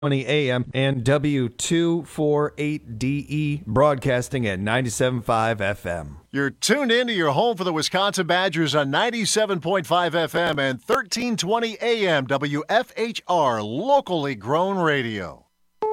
20 a.m. and W248DE broadcasting at 97.5 FM. You're tuned in to your home for the Wisconsin Badgers on 97.5 FM and 1320 AM WFHR, locally grown radio.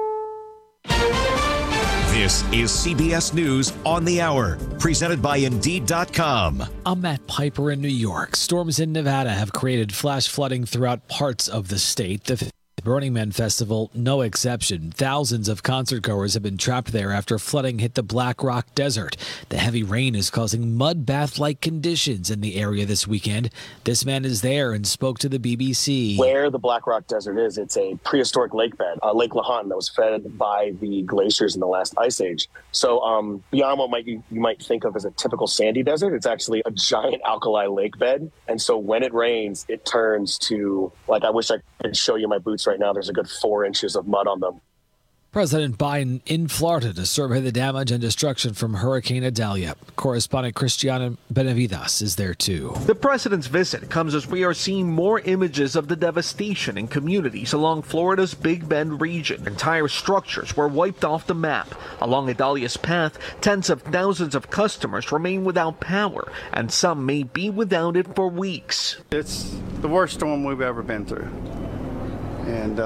This is CBS News on the Hour, presented by Indeed.com. I'm Matt Piper in New York. Storms in Nevada have created flash flooding throughout parts of the state. The Burning Man Festival, no exception. Thousands of concertgoers have been trapped there after flooding hit the Black Rock Desert. The heavy rain is causing mud bath-like conditions in the area this weekend. This man is there and spoke to the BBC. Where the Black Rock Desert is, it's a prehistoric lake bed, Lake Lahontan, that was fed by the glaciers in the last ice age. So beyond what you might think of as a typical sandy desert, it's actually a giant alkali lake bed. And so when it rains, it turns to, like, I wish I could show you my boots right now. There's a good 4 inches of mud on them. President Biden in Florida to survey the damage and destruction from Hurricane Idalia. Correspondent Cristiana Benavides is there too. The president's visit comes as we are seeing more images of the devastation in communities along Florida's Big Bend region. Entire structures were wiped off the map. Along Idalia's path, tens of thousands of customers remain without power, and some may be without it for weeks. It's the worst storm we've ever been through. And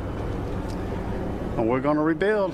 we're going to rebuild.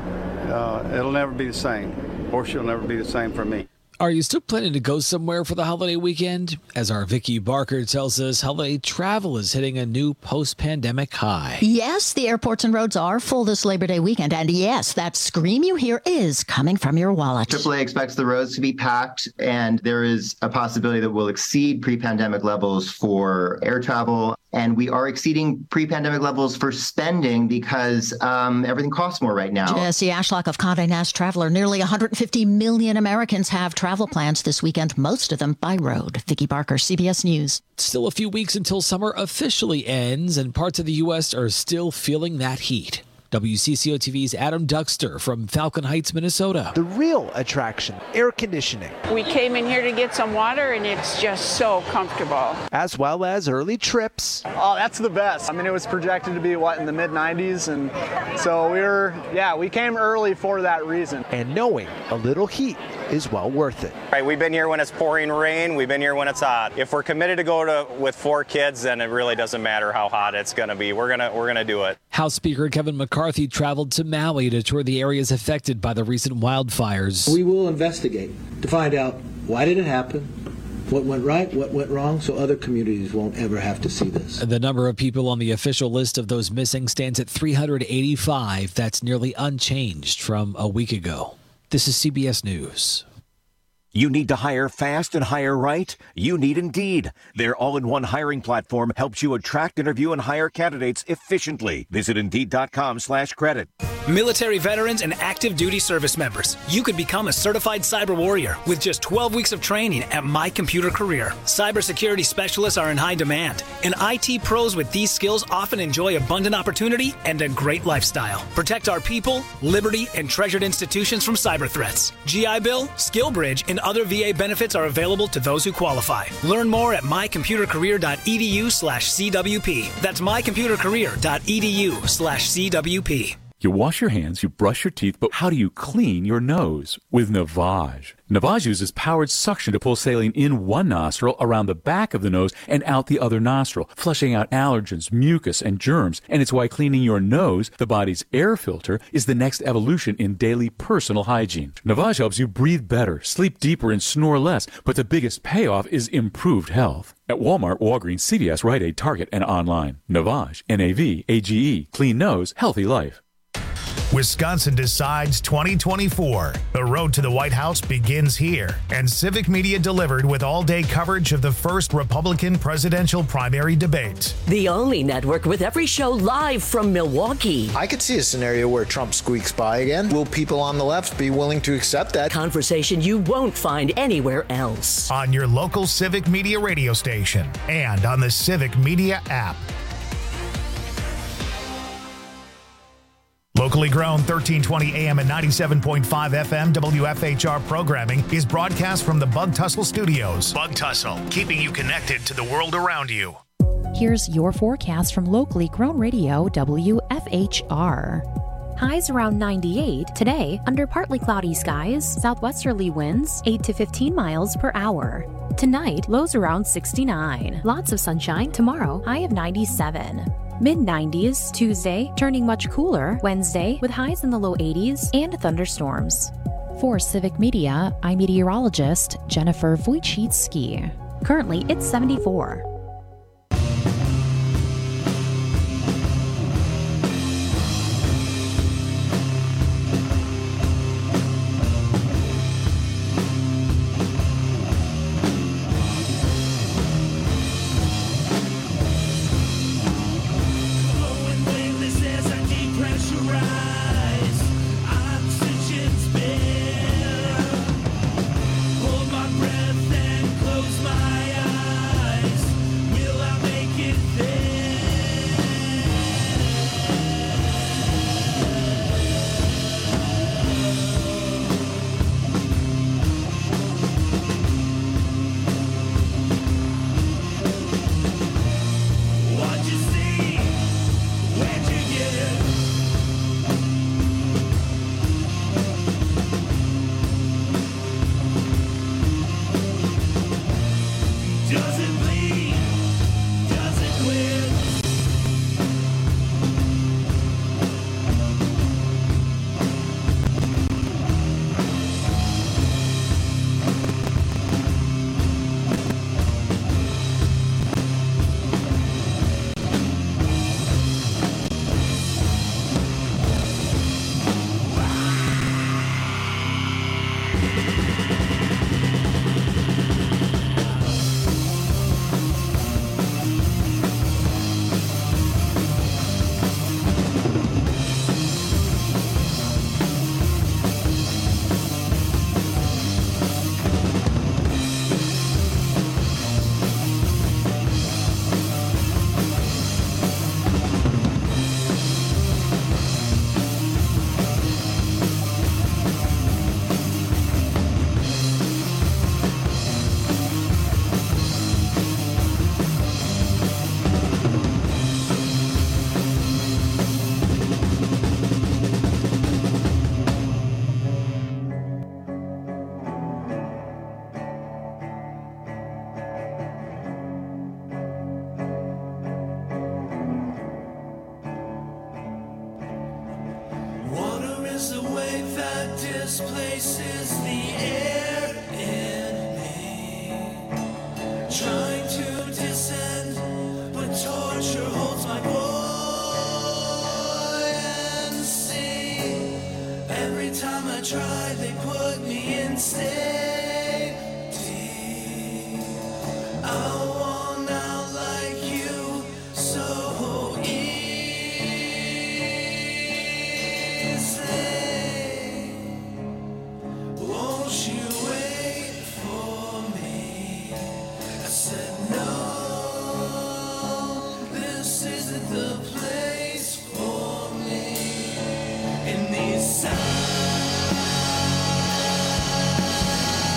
It'll never be the same. Horseshoe will never be the same for me. Are you still planning to go somewhere for the holiday weekend? As our Vicky Barker tells us, holiday travel is hitting a new post-pandemic high. Yes, the airports and roads are full this Labor Day weekend. And yes, that scream you hear is coming from your wallet. AAA expects the roads to be packed, and there is a possibility that we'll exceed pre-pandemic levels for air travel. And we are exceeding pre-pandemic levels for spending because everything costs more right now. Jesse Ashlock of Condé Nast Traveler. Nearly 150 million Americans have travel plans this weekend, most of them by road. Vicky Barker, CBS News. Still a few weeks until summer officially ends, and parts of the U.S. are still feeling that heat. WCCO TV's Adam Duxter from Falcon Heights, Minnesota. The real attraction, air conditioning. We came in here to get some water, and it's just so comfortable. As well as early trips. Oh, that's the best. I mean, it was projected to be, in the mid-90s, and so we came early for that reason. And knowing a little heat is well worth it. Right, we've been here when it's pouring rain, we've been here when it's hot. If we're committed to go with 4 kids, then it really doesn't matter how hot it's going to be. We're gonna do it. House Speaker Kevin McCarthy traveled to Maui to tour the areas affected by the recent wildfires. We will investigate to find out why did it happen, what went right, what went wrong, so other communities won't ever have to see this. The number of people on the official list of those missing stands at 385. That's nearly unchanged from a week ago. This is CBS News. You need to hire fast and hire right? You need Indeed. Their all-in-one hiring platform helps you attract, interview, and hire candidates efficiently. Visit Indeed.com/credit. Military veterans and active duty service members, you could become a certified cyber warrior with just 12 weeks of training at My Computer Career. Cybersecurity specialists are in high demand, and IT pros with these skills often enjoy abundant opportunity and a great lifestyle. Protect our people, liberty, and treasured institutions from cyber threats. GI Bill, SkillBridge, and other VA benefits are available to those who qualify. Learn more at mycomputercareer.edu/CWP. That's mycomputercareer.edu/CWP. You wash your hands, you brush your teeth, but how do you clean your nose? With Navage. Navage uses powered suction to pull saline in one nostril, around the back of the nose, and out the other nostril, flushing out allergens, mucus, and germs. And it's why cleaning your nose, the body's air filter, is the next evolution in daily personal hygiene. Navage helps you breathe better, sleep deeper, and snore less, but the biggest payoff is improved health. At Walmart, Walgreens, CVS, Rite Aid, Target, and online. Navage, N-A-V-A-G-E, clean nose, healthy life. Wisconsin decides 2024. The road to the White House begins here, and Civic Media delivered with all-day coverage of the first Republican presidential primary debate. The only network with every show live from Milwaukee. I could see a scenario where Trump squeaks by again. Will people on the left be willing to accept that? Conversation you won't find anywhere else. On your local Civic Media radio station and on the Civic Media app. Locally grown 1320 AM and 97.5 FM WFHR programming is broadcast from the Bug Tussle Studios. Bug Tussle, keeping you connected to the world around you. Here's your forecast from locally grown radio WFHR. Highs around 98 today under partly cloudy skies, southwesterly winds 8 to 15 miles per hour. Tonight, lows around 69. Lots of sunshine tomorrow, high of 97. Mid-90s Tuesday, turning much cooler Wednesday with highs in the low 80s and thunderstorms. For Civic Media, I'm meteorologist Jennifer Wojcicki. Currently, it's 74. Displaces the air in me, trying to descend, but torture holds my buoyancy. Every time I try, they put me in safety. I want out like you, so easily. Won't you wait for me? I said no, this isn't the place for me. In these signs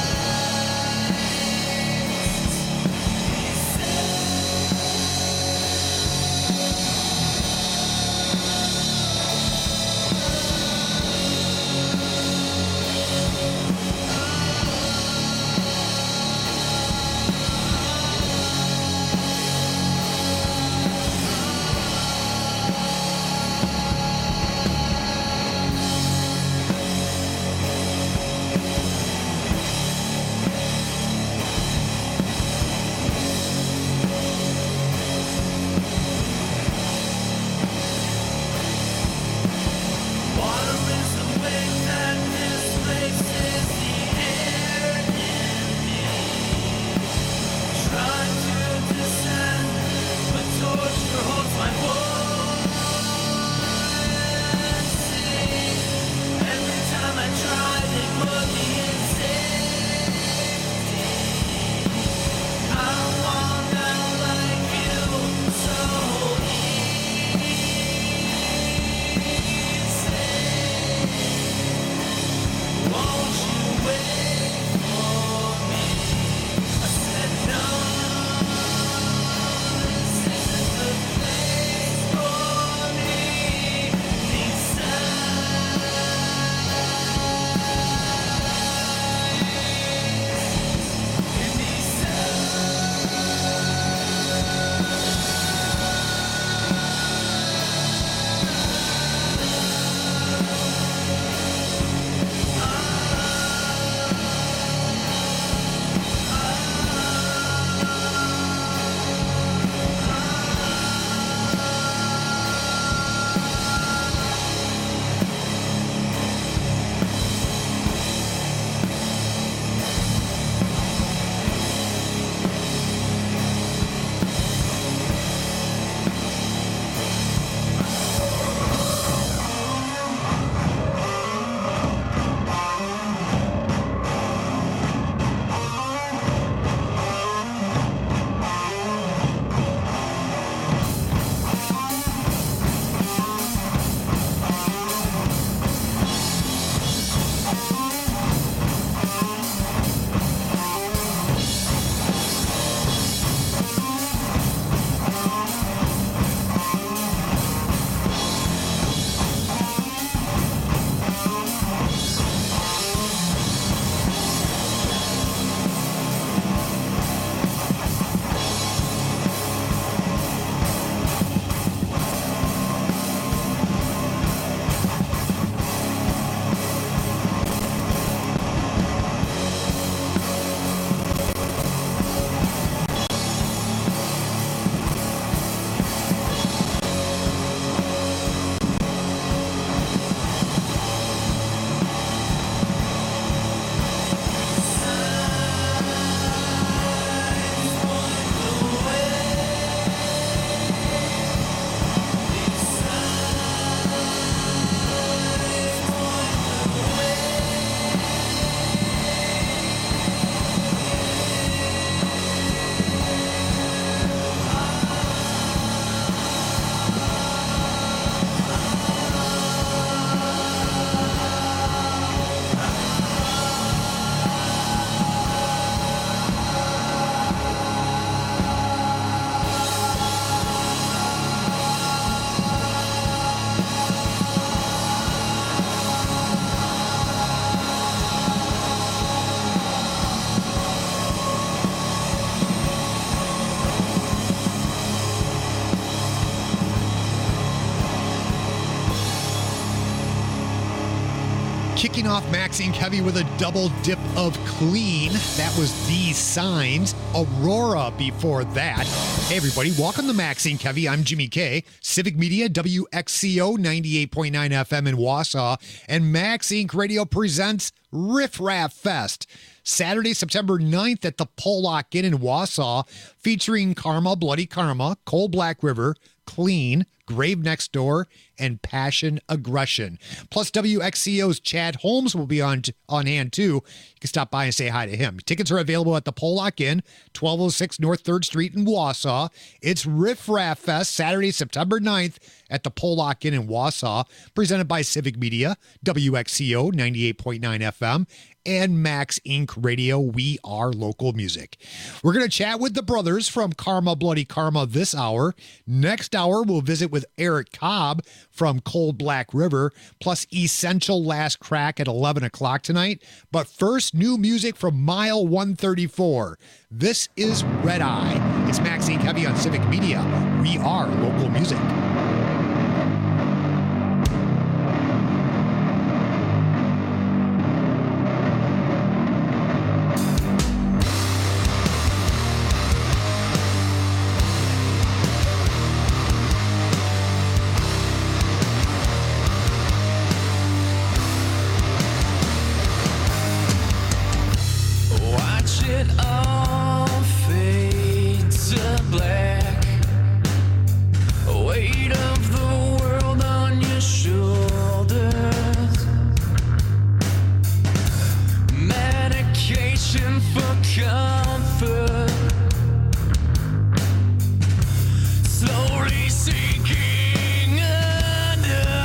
Kicking off Max Inc. Heavy with a double dip of Clean. That was These Signs. Aurora before that. Hey, everybody. Welcome to Max Inc. Heavy. I'm Jimmy K. Civic Media, WXCO 98.9 FM in Wausau. And Max Inc. Radio presents Riff Raff Fest. Saturday, September 9th at the Pollock Inn in Wausau, featuring Karma, Bloody Karma, Cold Black River, Clean, Grave Next Door, and Passion Aggression. Plus, WXCO's Chad Holmes will be on hand, too. You can stop by and say hi to him. Tickets are available at the Pollock Inn, 1206 North 3rd Street in Wausau. It's Riff Raff Fest, Saturday, September 9th at the Pollock Inn in Wausau, presented by Civic Media, WXCO 98.9 FM, and Max Inc. Radio. We are local music. We're going to chat with the brothers from Karma, Bloody Karma this hour. Next hour, we'll visit with Eric Cobb from Cold Black River, plus Essential Last Crack at 11 o'clock tonight. But first, new music from Mile 134. This is Red Eye. It's Max Inc. Heavy on Civic Media. We are local music. Watch it all fade to black. Weight of the world on your shoulders. Medication for comfort. Slowly sinking under.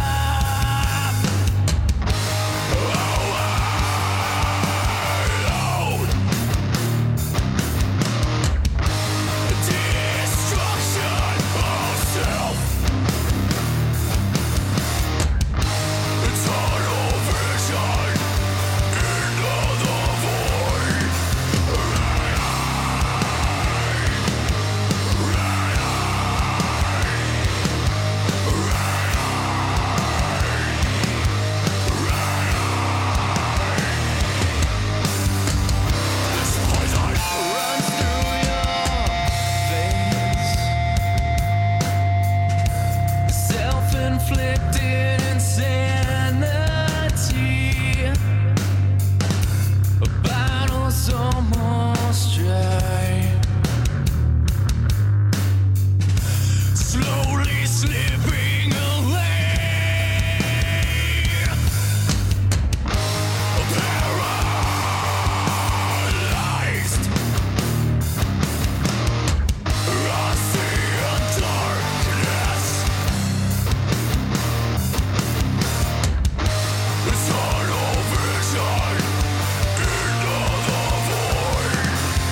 Self-inflicted insanity. A battle's almost dry. Slowly slipping away. Paralyzed. I see a darkness. Tunnel vision into the void.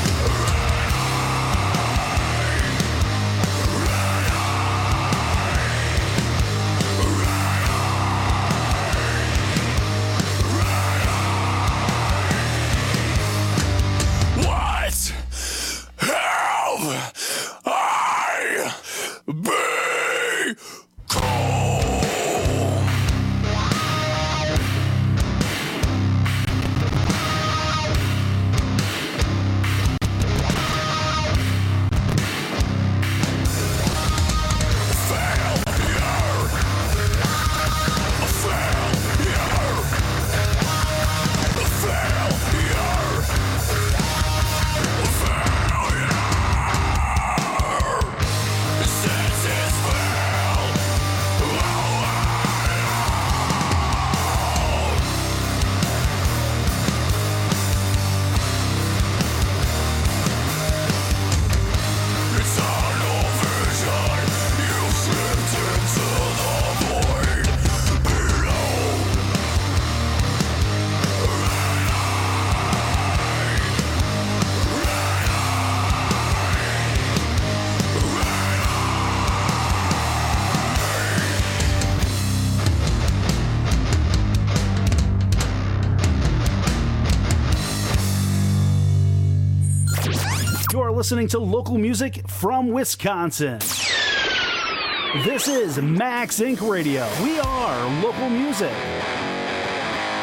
What have I become? You're listening to local music from Wisconsin. This is Max Inc. Radio. We are local music.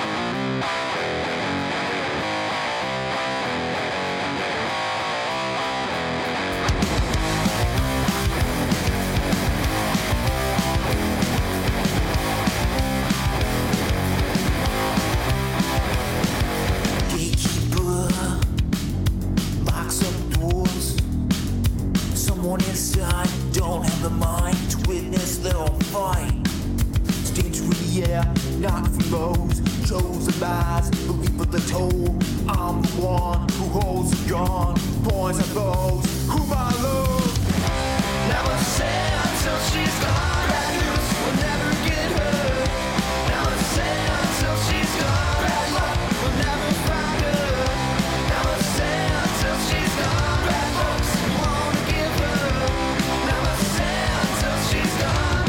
not from those chosen lies, looking for the toll. I'm the one who holds the gun, points at those whom I love. Never say until she's gone. Bad news will never get her. Never say until she's gone. Bad luck will never find her. Never say until she's gone. Bad looks you wanna give her. Never say until she's gone.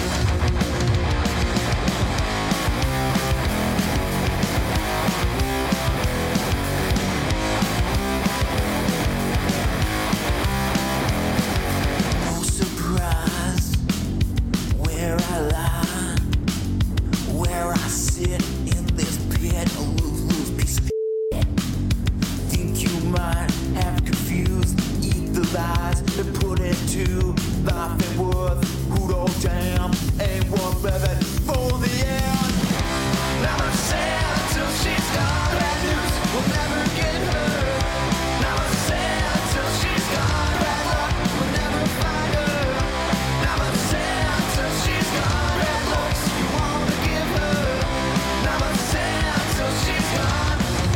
No surprise where I lie, where I sit in this pit, a loose piece of shit. Think you might have confused, eat the lies and put it to life and worth. Who don't damn ain't worth living for the end. Never say until she's gone. Bad news will never get her. Never say until she's gone. Bad luck will never find her. Never say until she's gone. Bad looks you wanna give her. Never say until she's gone.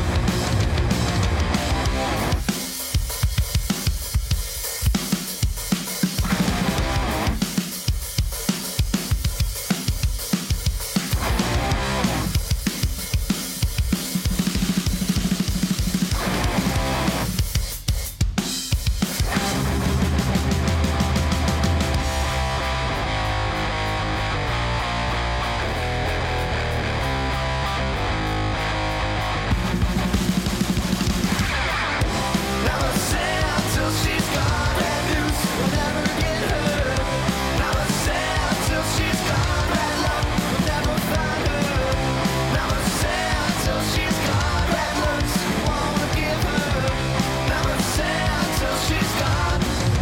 Never say until she's gone. Bad news will never get her. Never say until she's gone. Bad luck will never find her. Never say until she's gone. Bad looks you wanna give her. Never say until she's gone.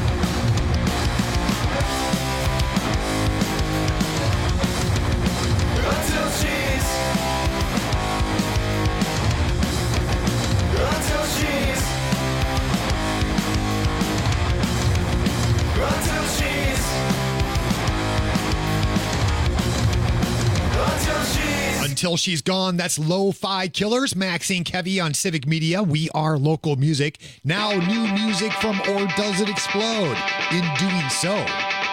Until she's. Until she's. Until she's. Until she's. Until She's Gone. That's Lo-Fi Killers. Maxine Kevy on Civic Media. We are local music. Now new music from Or Does It Explode? In doing so,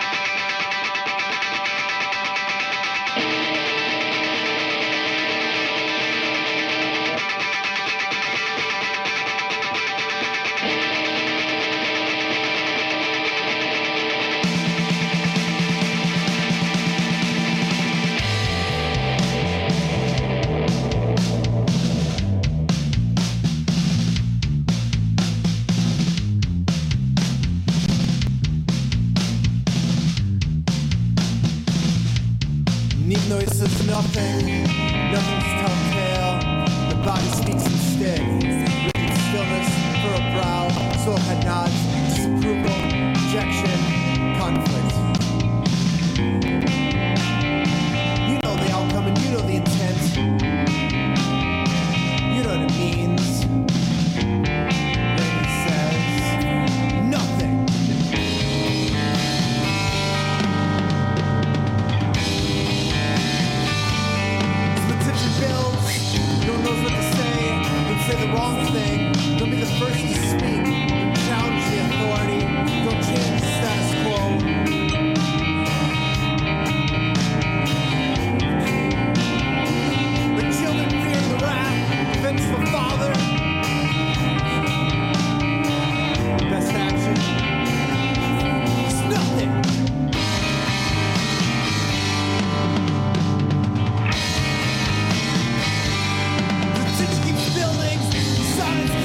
Need noise of nothing, nothing's telltale. The body speaks instead. Rigid stillness for a brow, soul head nods, disapproval, rejection, conflict. You know the outcome and you know the intent. You know what it means. Then he says, nothing. Builds, no one knows what to say, don't say the wrong thing, don't be the first to speak, don't challenge the authority, don't change the status quo. The children fear the wrath, vengeful father. Best action is nothing. Silence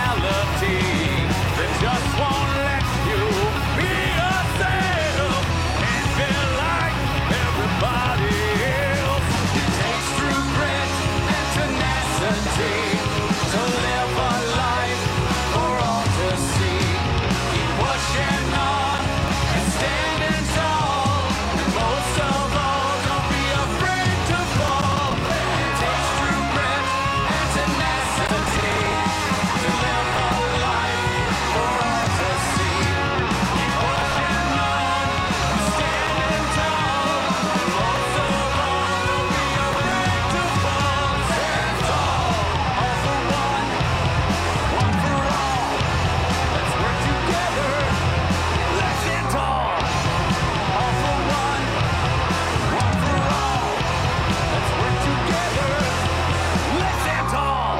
reality that just won't let you be yourself and be like everybody else. It takes true grit and tenacity to live a life for all to see. Keep pushing on and standing tall, and most of all, don't be afraid to fall. It takes true grit and tenacity to live a life for all to see. Keep pushing on and standing tall, and most of all, don't be afraid to fall. Stand tall, all for one, one for all. Let's work together. Let's stand tall, all for one, one for all. Let's work together. Let's stand tall.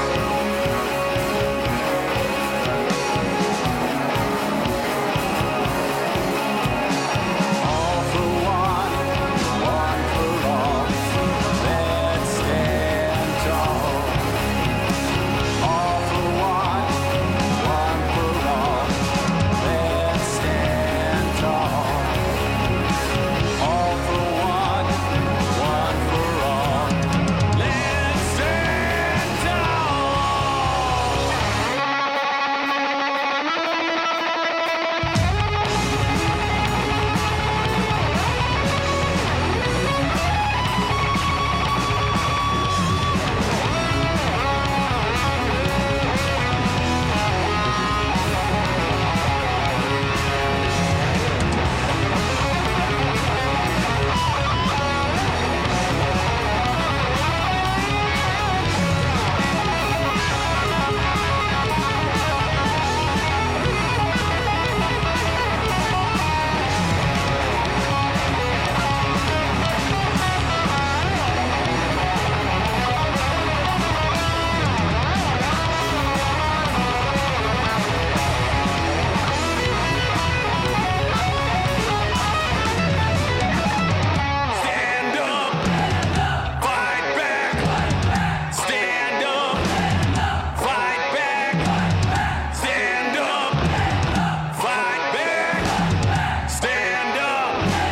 All for one, one for all. Let's stand tall. All for one, one for all. Let's stand tall. All for one, one for all. Let's stand Stand up, fight back. Stand up, fight back. Stand up, fight back. Stand up,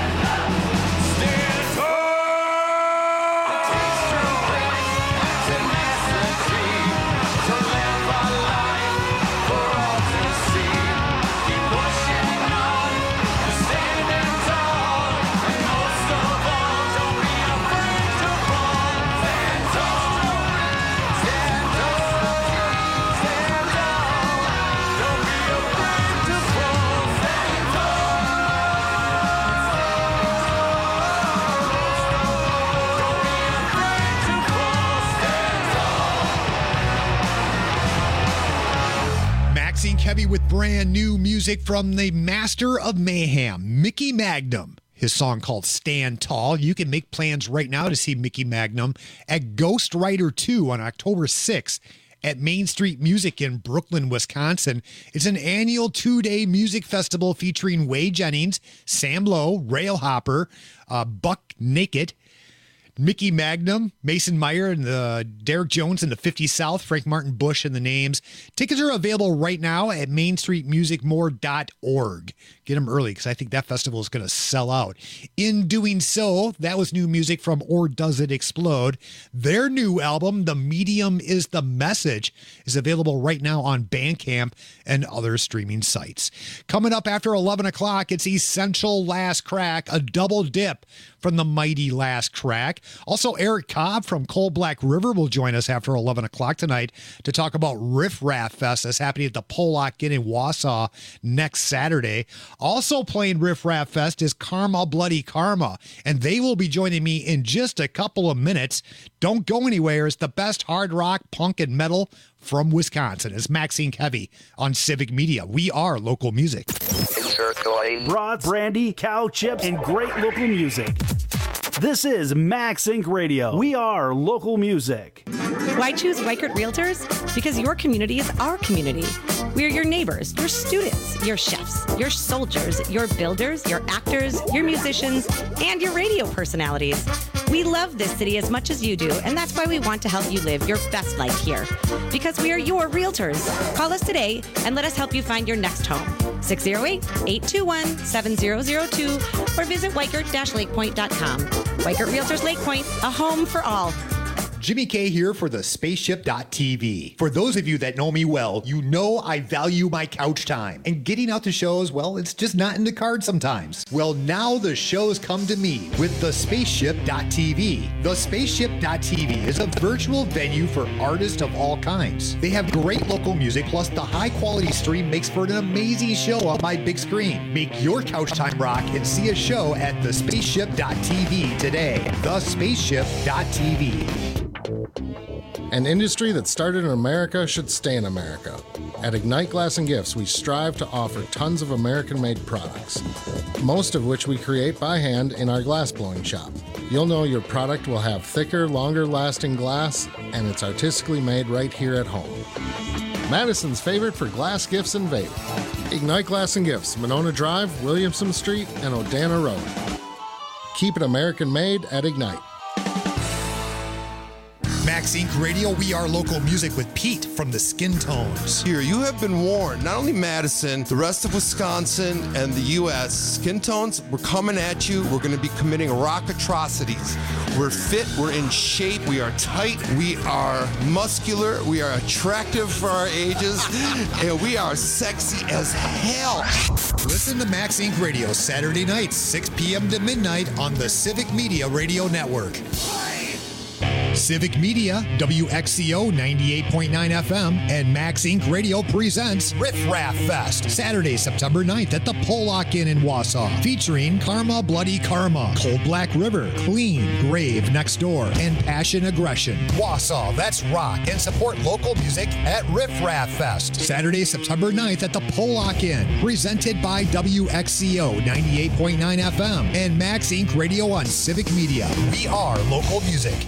stand tall. It takes true grit and tenacity to live a life for all to see. Keep pushing on and standing tall, and most of all, don't be afraid to fall. Stand tall, stand tall, stand tall. Don't be afraid to fall. Stand tall. Don't be afraid to fall. Stand tall. Maxine Kevy with brand new music from the master of mayhem, Mickey Magnum. His song called Stand Tall. You can make plans right now to see Mickey Magnum at Ghost Rider 2 on October 6th at Main Street Music in Brooklyn, Wisconsin. It's an annual 2-day music festival featuring Wade Jennings, Sam Lowe, Railhopper, Buck Naked, Mickey Magnum, Mason Meyer, and the Derek Jones and the 50 South, Frank Martin Bush and the Names. Tickets are available right now at mainstreetmusicmore.org. Get them early because I think that festival is going to sell out. In doing so, that was new music from Or Does It Explode. Their new album, The Medium is the Message, is available right now on Bandcamp and other streaming sites. Coming up after 11 o'clock, it's Essential Last Crack, a double dip from the mighty Last Crack. Also, Eric Cobb from Cold Black River will join us after 11 o'clock tonight to talk about Riff Raff Fest that's happening at the Pollock Inn in Wausau next Saturday. Also playing Riff Raff Fest is Karma Bloody Karma, and they will be joining me in just a couple of minutes. Don't go anywhere. It's the best hard rock, punk, and metal from Wisconsin. It's Maxine Kevy on Civic Media. We are local music. Brats, brandy, cow chips, and great local music. This is Max Inc. Radio. We are local music. Why choose Weichert Realtors? Because your community is our community. We are your neighbors, your students, your chefs, your soldiers, your builders, your actors, your musicians, and your radio personalities. We love this city as much as you do, and that's why we want to help you live your best life here. Because we are your realtors. Call us today and let us help you find your next home. 608-821-7002 or visit Weikert-lakepoint.com. Weikert Realtors Lake Point, a home for all. Jimmy K here for the Spaceship.tv. For those of you that know me well, you know I value my couch time. And getting out to shows, well, it's just not in the cards sometimes. Well, now the shows come to me with the Spaceship.tv. The Spaceship.tv is a virtual venue for artists of all kinds. They have great local music, plus the high quality stream makes for an amazing show on my big screen. Make your couch time rock and see a show at the Spaceship.tv today. The Spaceship.tv. An industry that started in America should stay in America. At Ignite Glass and Gifts, we strive to offer tons of American-made products, most of which we create by hand in our glass blowing shop. You'll know your product will have thicker, longer-lasting glass, and it's artistically made right here at home. Madison's favorite for glass gifts and vape. Ignite Glass and Gifts, Monona Drive, Williamson Street, and Odana Road. Keep it American-made at Ignite. Max Inc. Radio, we are local music with Pete from the Skin Tones. Here, you have been warned. Not only Madison, the rest of Wisconsin and the U.S. Skin Tones, we're coming at you. We're going to be committing rock atrocities. We're fit. We're in shape. We are tight. We are muscular. We are attractive for our ages. And we are sexy as hell. Listen to Max Inc. Radio Saturday nights, 6 p.m. to midnight on the Civic Media Radio Network. Civic Media, WXCO 98.9 FM, and Max Inc. Radio presents Riff Raff Fest, Saturday, September 9th at the Pollock Inn in Wausau, featuring Karma Bloody Karma, Cold Black River, Clean, Grave Next Door, and Passion Aggression. Wausau, that's rock, and support local music at Riff Raff Fest, Saturday, September 9th at the Pollock Inn, presented by WXCO 98.9 FM and Max Inc. Radio on Civic Media. We are local music.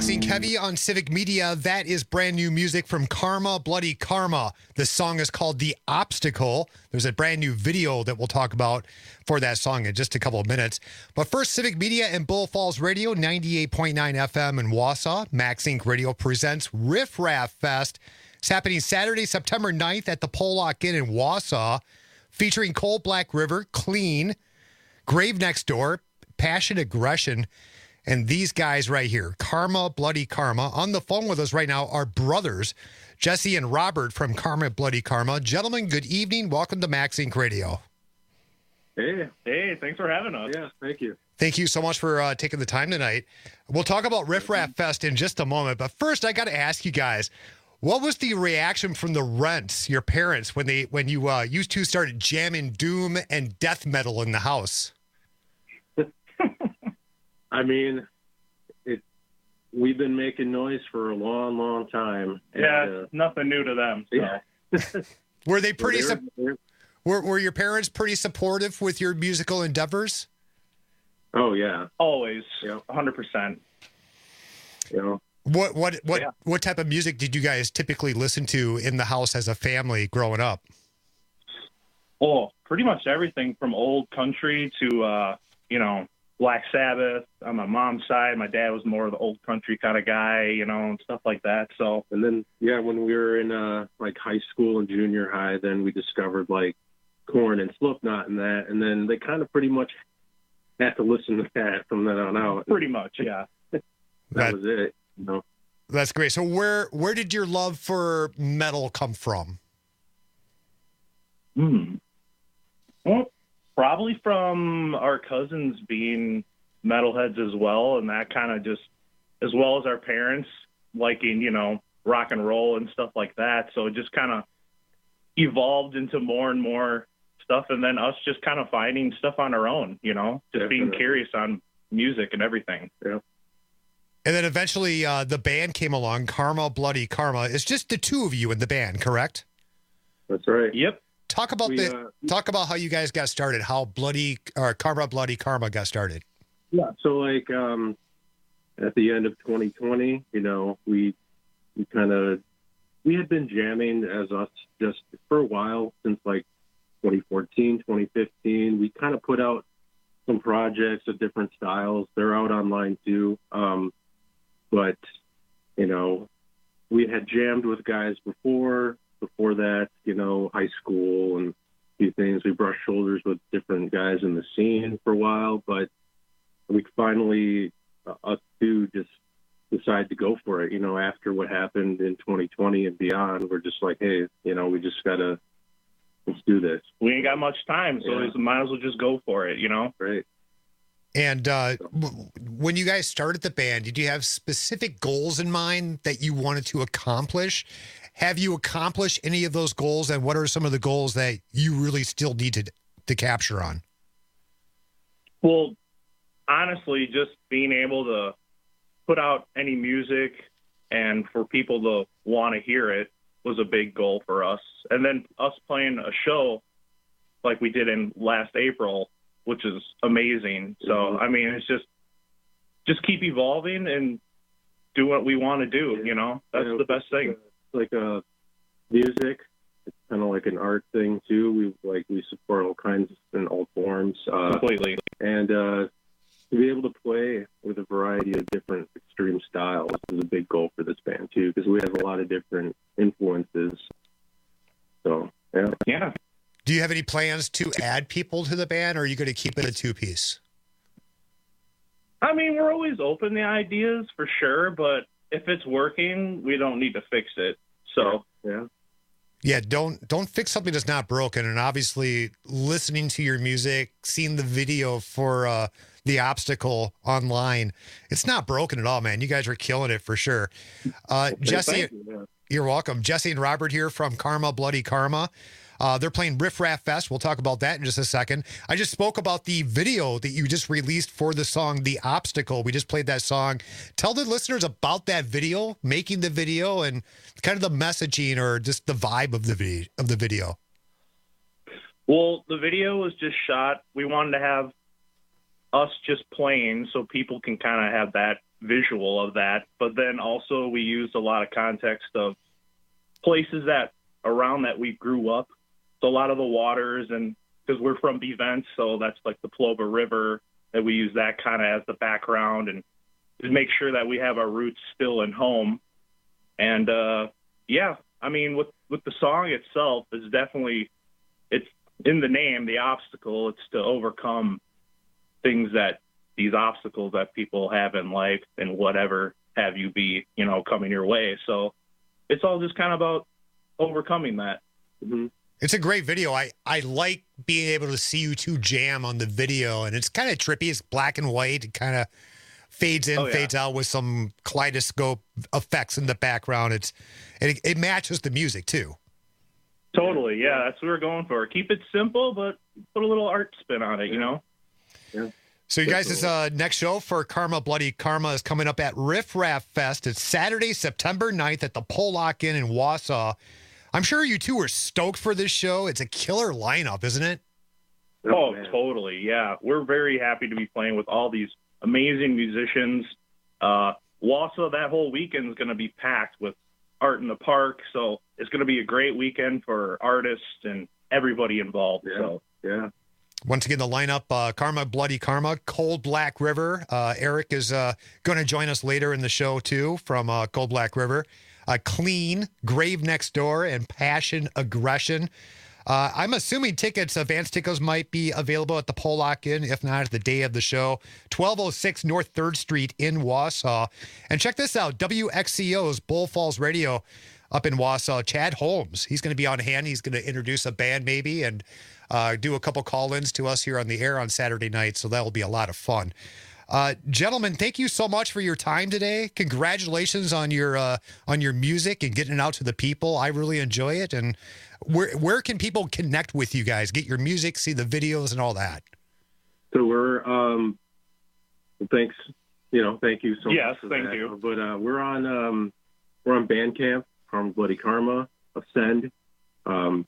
Maxine Kevy on Civic Media. That is brand new music from Karma Bloody Karma. The song is called The Obstacle. There's a brand new video that we'll talk about for that song in just a couple of minutes. But first, Civic Media and Bull Falls Radio, 98.9 FM in Wausau. Max Inc. Radio presents Riff Raff Fest. It's happening Saturday, September 9th at the Pollock Inn in Wausau, featuring Cold Black River, Clean, Grave Next Door, Passion Aggression, and these guys right here, Karma Bloody Karma. On the phone with us right now are brothers, Jesse and Robert from Karma Bloody Karma. Gentlemen, good evening. Welcome to Max Inc. Radio. Hey, thanks for having us. Yeah, thank you. Thank you so much for taking the time tonight. We'll talk about Riff Raff Fest in just a moment, but first I got to ask you guys, what was the reaction from the Rents, your parents, when you two started jamming doom and death metal in the house? I mean, we've been making noise for a long, long time. Yeah, it's nothing new to them. So. Yeah. Were they pretty? Were your parents pretty supportive with your musical endeavors? Oh yeah, always. Yeah, 100%. You know, what type of music did you guys typically listen to in the house as a family growing up? Oh, pretty much everything from old country to Black Sabbath. On my mom's side, my dad was more of the old country kind of guy, and stuff like that. So, and then when we were in like high school and junior high, then we discovered like Korn and Slipknot and that, and then they kind of pretty much had to listen to that from then on out. Pretty much, yeah. that was it. That's great. So where did your love for metal come from? Well, probably from our cousins being metalheads as well, and that kind of just, as well as our parents liking, rock and roll and stuff like that. So it just kind of evolved into more and more stuff, and then us just kind of finding stuff on our own, just being curious on music and everything. Yeah. And then eventually the band came along, Karma Bloody Karma. It's just the two of you in the band, correct? That's right. Yep. Talk about how you guys got started, how Karma Bloody Karma got started. Yeah. So like at the end of 2020, we had been jamming as us just for a while since like 2014, 2015. We kind of put out some projects of different styles. They're out online too. But we had jammed with guys before that, high school and a few things. We brushed shoulders with different guys in the scene for a while, but we finally, us two, just decided to go for it. After what happened in 2020 and beyond, we're just like, hey, we just let's do this. We ain't got much time, so we might as well just go for it, Right. And when you guys started the band, did you have specific goals in mind that you wanted to accomplish? Have you accomplished any of those goals, and what are some of the goals that you really still need to capture on? Well, honestly, just being able to put out any music and for people to want to hear it was a big goal for us. And then us playing a show like we did in last April, which is amazing. So, I mean, it's just keep evolving and do what we want to do, That's the best thing. It's like music. It's kind of like an art thing, too. We support all kinds in all forms. Completely. And to be able to play with a variety of different extreme styles is a big goal for this band, too, because we have a lot of different influences. So, yeah. Yeah. Do you have any plans to add people to the band, or are you going to keep it a two-piece? I mean, we're always open to ideas for sure, but if it's working, we don't need to fix it. So, yeah, don't fix something that's not broken. And obviously, listening to your music, seeing the video for The Obstacle online, it's not broken at all, man. You guys are killing it for sure. Jesse, you're welcome. Jesse and Robert here from Karma Bloody Karma. They're playing Riff Raff Fest. We'll talk about that in just a second. I just spoke about the video that you just released for the song The Obstacle. We just played that song. Tell the listeners about that video, making the video, and kind of the messaging or just the vibe of the video. Well, the video was just shot. We wanted to have us just playing so people can kind of have that visual of that. But then also we used a lot of context of places that around that we grew up. So a lot of the waters, and because we're from Bevents, so that's like the Plova River, that we use that kind of as the background and to make sure that we have our roots still in home. And yeah, I mean, with the song itself, is definitely, it's in the name, the obstacle. It's to overcome things these obstacles that people have in life and whatever have you be, coming your way. So it's all just kind of about overcoming that. Mm-hmm. It's a great video. I like being able to see you two jam on the video, and it's kind of trippy. It's black and white. It kind of fades in, fades out with some kaleidoscope effects in the background. It matches the music too. Totally, yeah. That's what we're going for. Keep it simple, but put a little art spin on it, Yeah. So you guys, this next show for Karma Bloody Karma is coming up at Riff Raff Fest. It's Saturday, September 9th at the Pollock Inn in Wausau. I'm sure you two are stoked for this show. It's a killer lineup, isn't it? Oh, totally, yeah. We're very happy to be playing with all these amazing musicians. Wausau, that whole weekend is going to be packed with art in the park, so it's going to be a great weekend for artists and everybody involved. Yeah. So yeah. Once again, the lineup, Karma Bloody Karma, Cold Black River. Eric is going to join us later in the show, too, from Cold Black River. Clean, Grave Next Door, and Passion Aggression. I'm assuming advance tickets might be available at the Pollock Inn, if not at the day of the show. 1206 North 3rd Street in Wausau. And check this out, WXCO's Bull Falls Radio up in Wausau, Chad Holmes. He's going to be on hand. He's going to introduce a band maybe and do a couple call-ins to us here on the air on Saturday night, so that will be a lot of fun. Gentlemen, thank you so much for your time today. Congratulations on your music and getting it out to the people. I really enjoy it. And where can people connect with you guys? Get your music, see the videos, and all that. So we're thanks. Thank you so much. Yes, for thank that. you. But we're on Bandcamp, Karma Bloody Karma, Ascend, and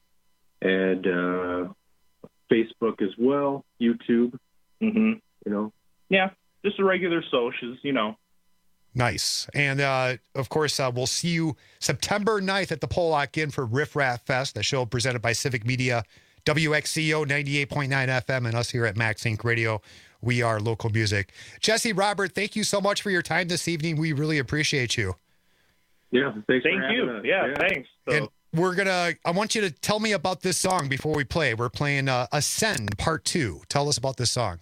Facebook as well, YouTube. Mm-hmm. Yeah, just a regular socials, Nice. And, of course, we'll see you September 9th at the Pollock Inn for Riff Raff Fest, a show presented by Civic Media, WXCO 98.9 FM, and us here at Max Inc. Radio. We are local music. Jesse, Robert, thank you so much for your time this evening. We really appreciate you. Yeah, thank you. Us. Yeah, thanks. So. And I want you to tell me about this song before we play. We're playing Ascend Part 2. Tell us about this song.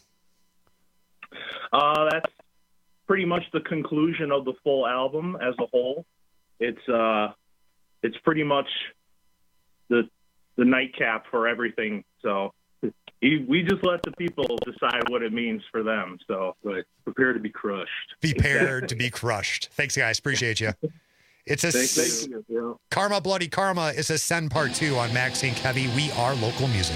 That's pretty much the conclusion of the full album as a whole. It's pretty much the nightcap for everything. So we just let the people decide what it means for them. So prepare to be crushed. Prepare to be crushed. Thanks, guys. Appreciate you. It's Thank you. Karma Bloody Karma is Ascend Part 2 on Max Inc. Heavy. We are local music.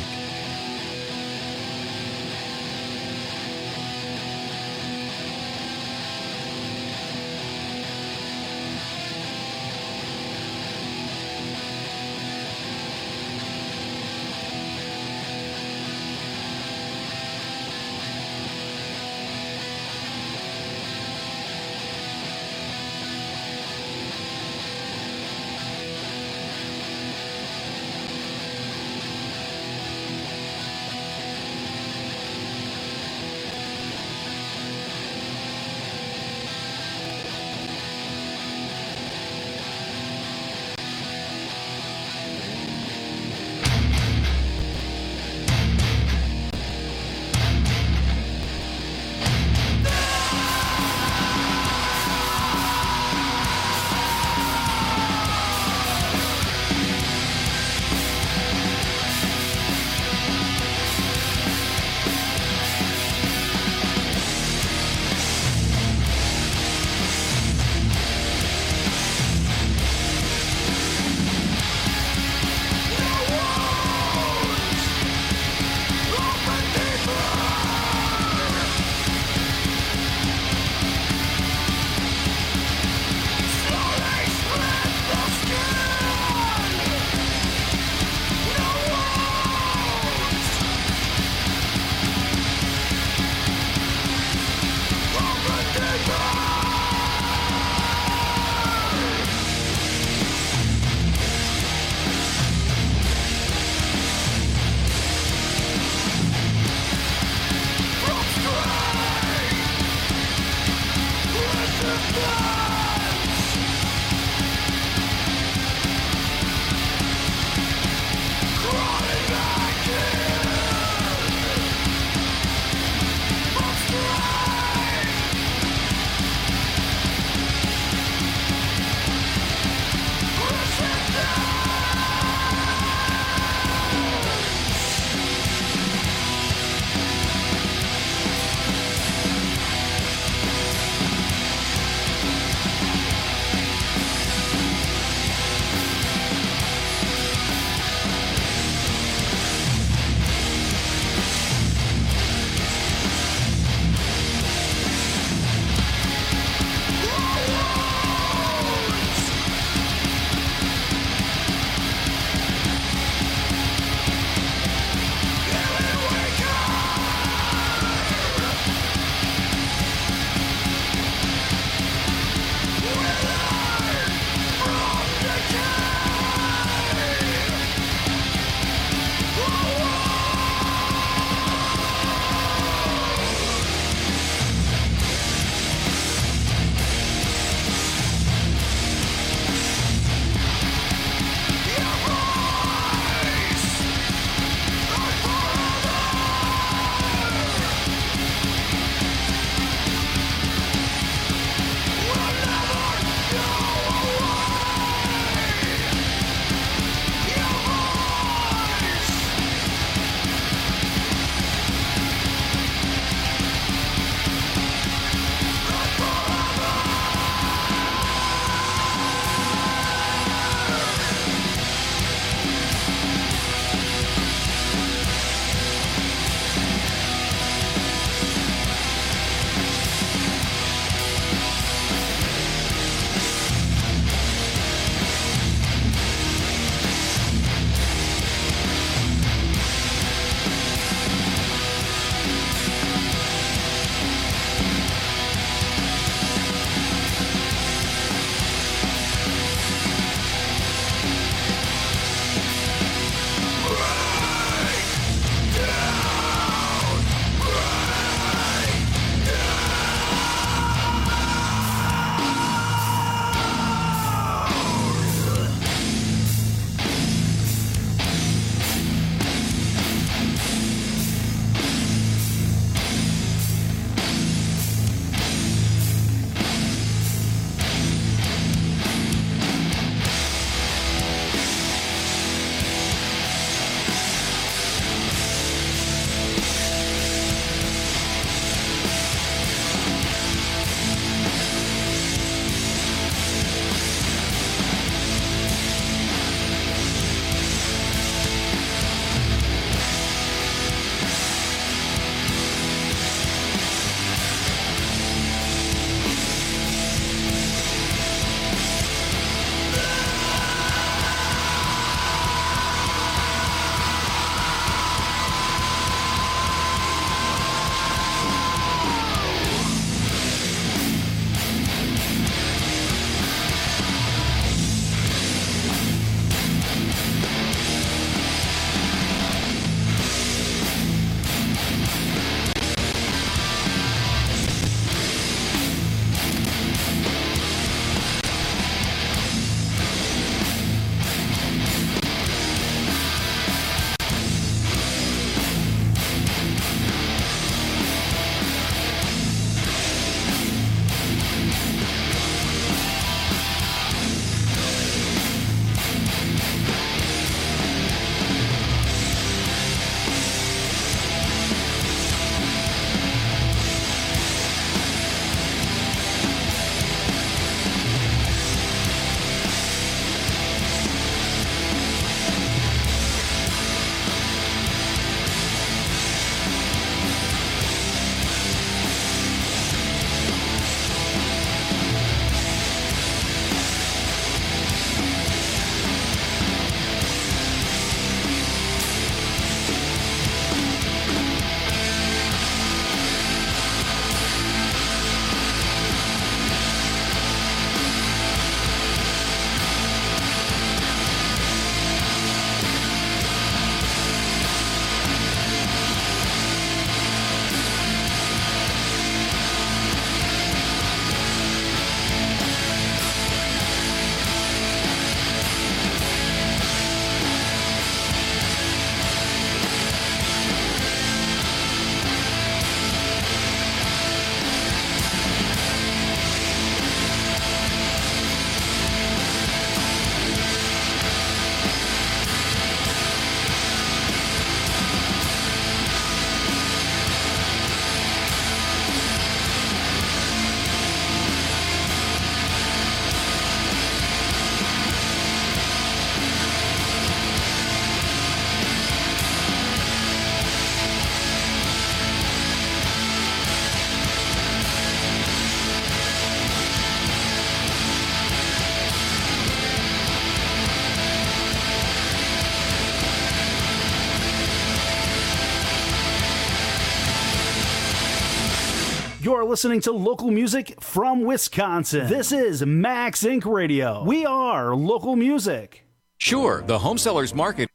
You're listening to local music from Wisconsin. This is Max Inc. Radio. We are local music. Sure, the Home Sellers Market.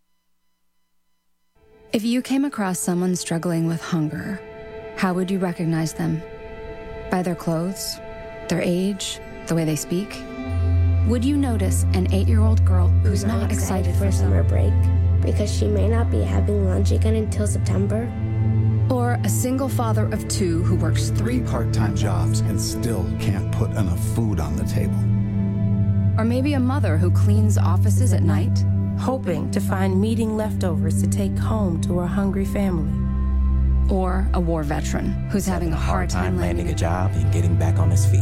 If you came across someone struggling with hunger, how would you recognize them? By their clothes, their age, the way they speak? Would you notice an 8-year-old girl who's not excited for summer break because she may not be having lunch again until September? Or a single father of 2 who works 3 part-time jobs and still can't put enough food on the table? Or maybe a mother who cleans offices at night, hoping to find meeting leftovers to take home to her hungry family. Or a war veteran who's having a hard time landing a job and getting back on his feet.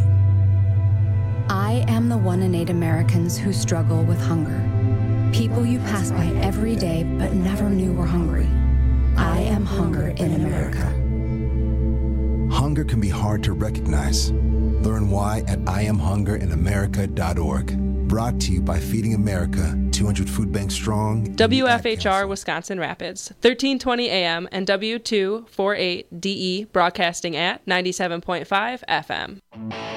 I am the 1 in 8 Americans who struggle with hunger. People you pass by every day but never knew were hungry. I am hunger in America. Hunger can be hard to recognize. Learn why at IamHungerInAmerica.org. Brought to you by Feeding America, 200 Food Bank Strong. WFHR Wisconsin Rapids, 1320 AM and W248DE broadcasting at 97.5 FM.